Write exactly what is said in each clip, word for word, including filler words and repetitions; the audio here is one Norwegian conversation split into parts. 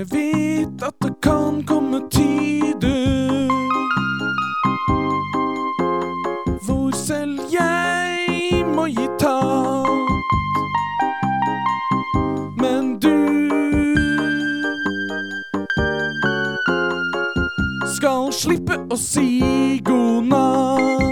Jeg vet at det kan komme tider hvor selv jeg må gi tapt. Men du skal slippe å si god natt.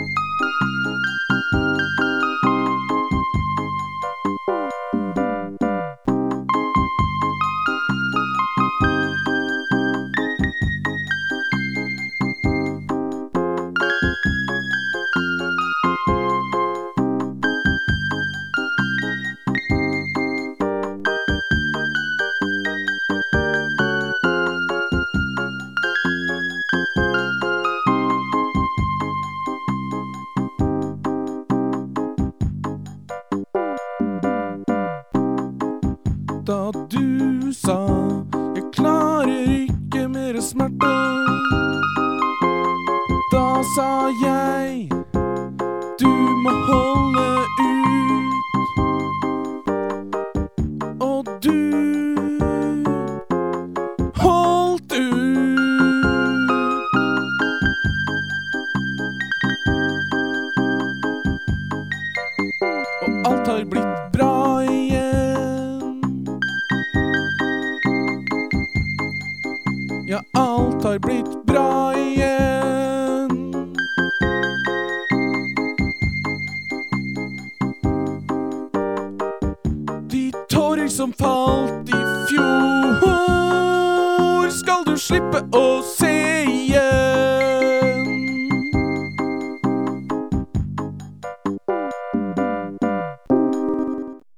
Da du sa jeg klarer ikke mer smerte, da sa jeg du må holde ut. Og du holdt ut. Og alt har blitt bra igjen. Ja, alt har blitt bra igjen. De tårer som falt i fjor skal du slippe å se.